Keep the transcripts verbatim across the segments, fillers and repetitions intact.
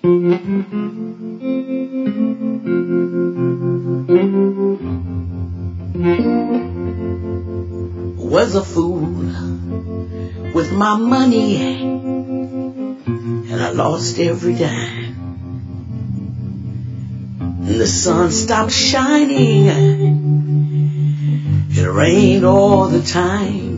Was a fool with my money, and I lost every dime. And the sun stopped shining, it rained all the time.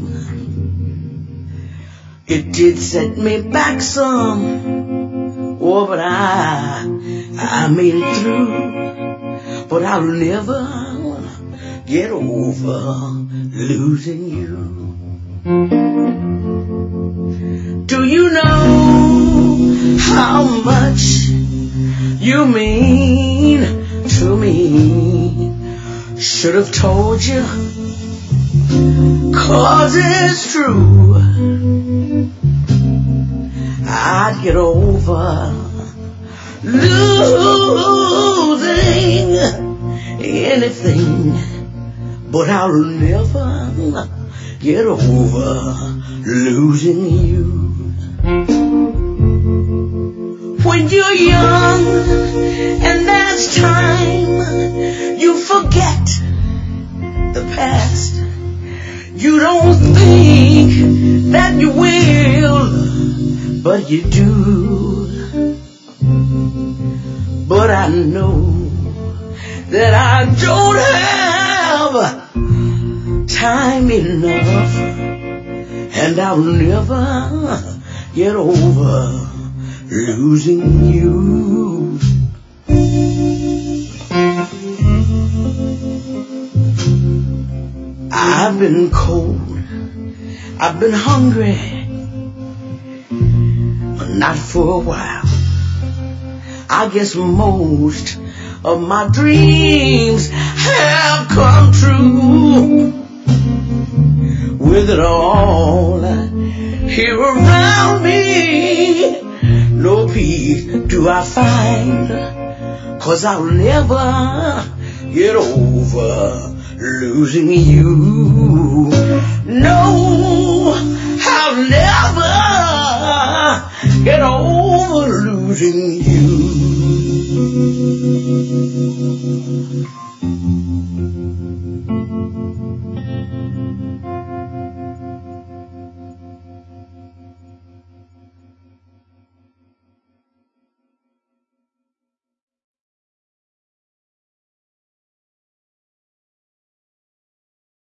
It did set me back some, oh, but I, I made it through. But I'll never get over losing you. Do you know how much you mean to me? Should have told you, 'cause it's true. I'd get over losing anything, but I'll never get over losing you. When you're young and there's time, you forget the past. You don't think that you will, but you do. But I know that I don't have time enough, and I'll never get over losing you. I've been cold, I've been hungry, but not for a while. I guess most of my dreams have come true. With it all here around me, no peace do I find, 'cause I'll never get over losing you. No, I'll never get over losing you.